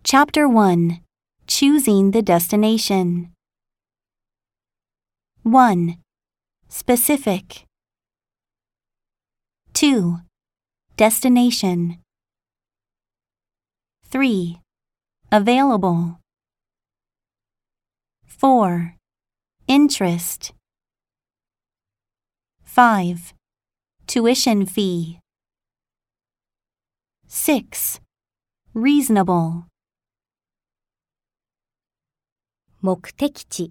Chapter 1. Choosing the destination. 1. Specific. 2. Destination. 3. Available. 4. Interest. 5. Tuition fee. 6. Reasonable. 目的地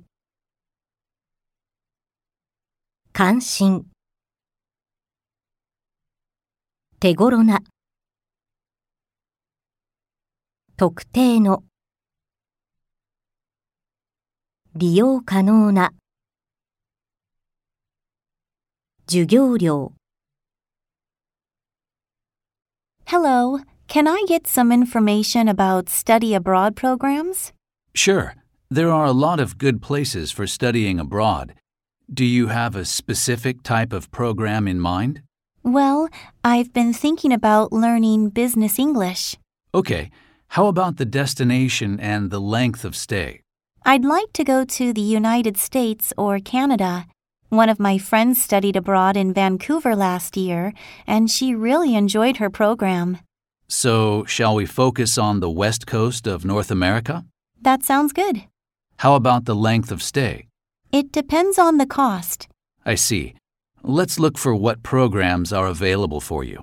関心手頃な特定の利用可能な授業料 Hello, can I get some information about study abroad programs? Sure. There are a lot of good places for studying abroad. Do you have a specific type of program in mind? Well, I've been thinking about learning business English. Okay. How about the destination and the length of stay? I'd like to go to the United States or Canada. One of my friends studied abroad in Vancouver last year, and she really enjoyed her program. So, shall we focus on the west coast of North America? That sounds good. How about the length of stay? It depends on the cost. I see. Let's look for what programs are available for you.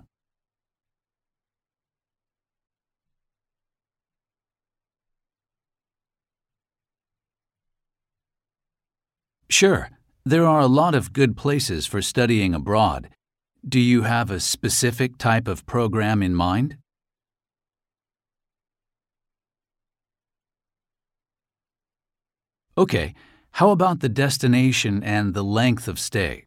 Sure. There are a lot of good places for studying abroad. Do you have a specific type of program in mind? Okay. How about the destination and the length of stay?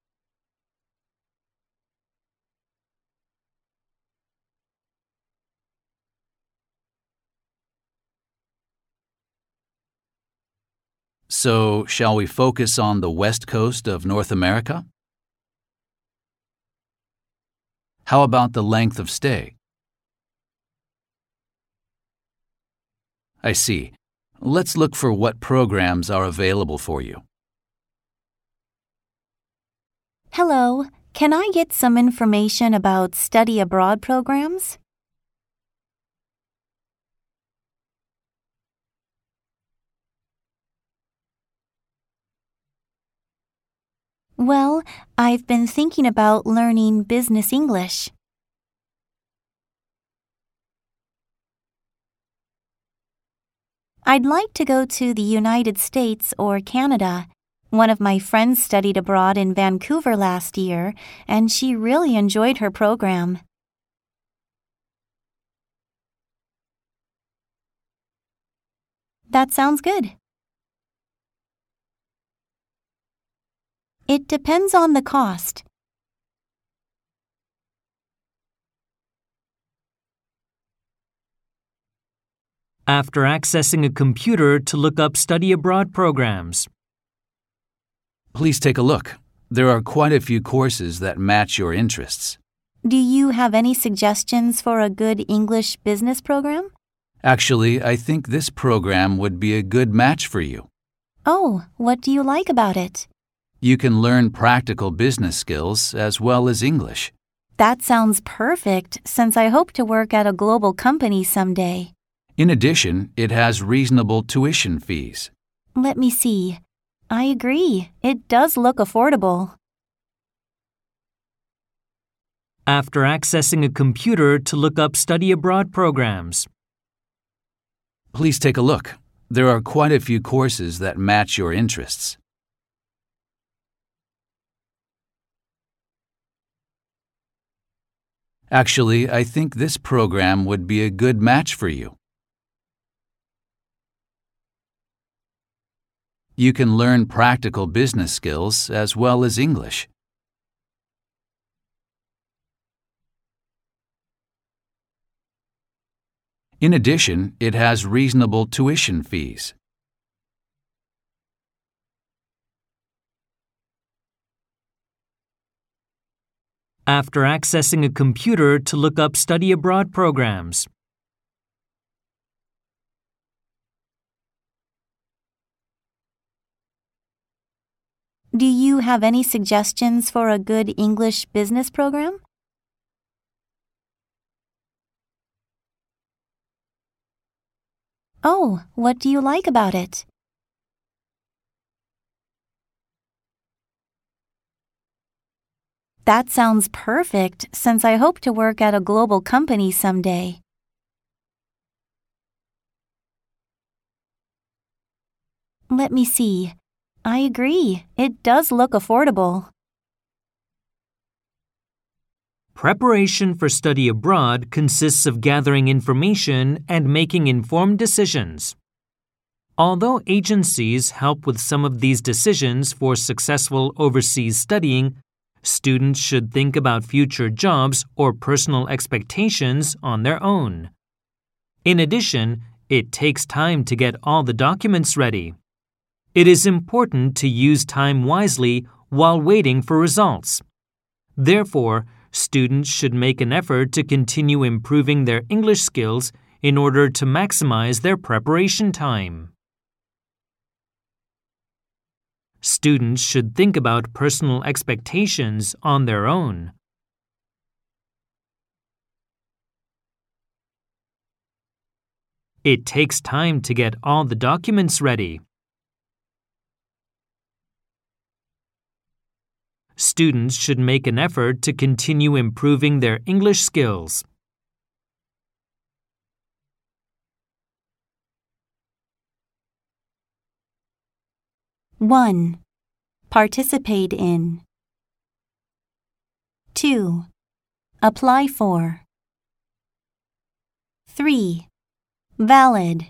So, shall we focus on the west coast of North America? How about the length of stay? I see. Let's look for what programs are available for you. Hello, can I get some information about study abroad programs? Well, I've been thinking about learning business English. I'd like to go to the United States or Canada. One of my friends studied abroad in Vancouver last year, and she really enjoyed her program. That sounds good. It depends on the cost. After accessing a computer to look up study abroad programs. Please take a look. There are quite a few courses that match your interests. Do you have any suggestions for a good English business program? Actually, I think this program would be a good match for you. Oh, what do you like about it? You can learn practical business skills as well as English. That sounds perfect, since I hope to work at a global company someday. In addition, it has reasonable tuition fees. Let me see. I agree. It does look affordable. After accessing a computer to look up study abroad programs. Please take a look. There are quite a few courses that match your interests. Actually, I think this program would be a good match for you. You can learn practical business skills as well as English. In addition, it has reasonable tuition fees. After accessing a computer to look up study abroad programs. Do you have any suggestions for a good English business program? Oh, what do you like about it? That sounds perfect since I hope to work at a global company someday. Let me see. I agree. It does look affordable. Preparation for study abroad consists of gathering information and making informed decisions. Although agencies help with some of these decisions for successful overseas studying, students should think about future jobs or personal expectations on their own. In addition, it takes time to get all the documents ready. It is important to use time wisely while waiting for results. Therefore, students should make an effort to continue improving their English skills in order to maximize their preparation time. Students should think about personal expectations on their own. It takes time to get all the documents ready. Students should make an effort to continue improving their English skills. One. Participate in. 2. Apply for. 3. Valid.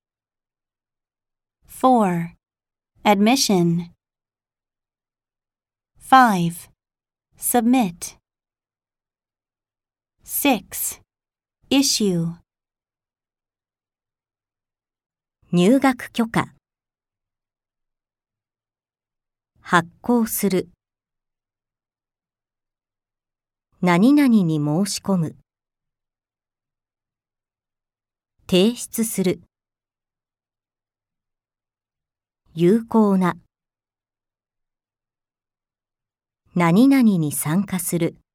4. Admission. 5. Submit. 6. Issue. 入学許可。発行する。何々に申し込む。提出する。有効な。何々に参加する。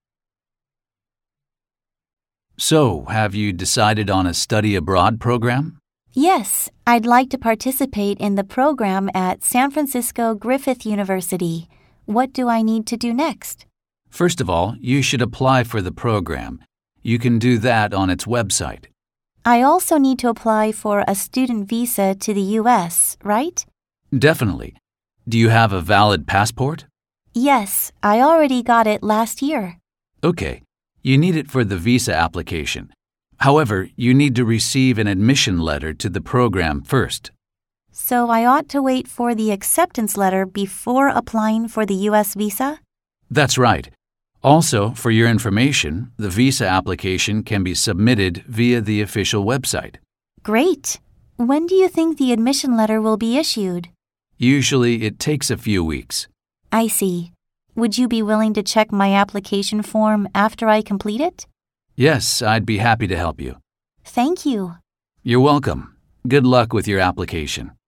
So, have you decided on a study abroad program? Yes, I'd like to participate in the program at San Francisco Griffith University. What do I need to do next? First of all, you should apply for the program. You can do that on its website. I also need to apply for a student visa to the U.S., right? Definitely. Do you have a valid passport? Yes, I already got it last year. Okay. You need it for the visa application. However, you need to receive an admission letter to the program first. So I ought to wait for the acceptance letter before applying for the U.S. visa? That's right. Also, for your information, the visa application can be submitted via the official website. Great. When do you think the admission letter will be issued? Usually, it takes a few weeks. I see. Would you be willing to check my application form after I complete it? Yes, I'd be happy to help you. Thank you. You're welcome. Good luck with your application.